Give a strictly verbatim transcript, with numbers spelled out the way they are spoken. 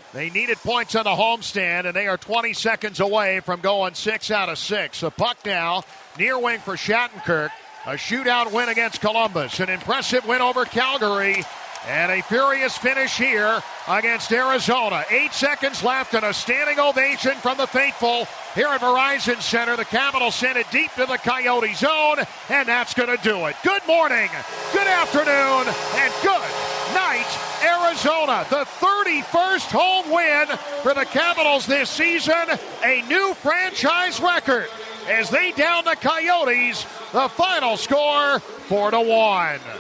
They needed points on the homestand, and they are twenty seconds away from going six out of six. The puck now, near wing for Shattenkirk. A shootout win against Columbus. An impressive win over Calgary. And a furious finish here against Arizona. Eight seconds left and a standing ovation from the faithful here at Verizon Center. The Capitals send it deep to the Coyote zone, and that's going to do it. Good morning, good afternoon, and good night, Arizona. The thirty-first home win for the Capitals this season. A new franchise record as they down the Coyotes. The final score, four to one.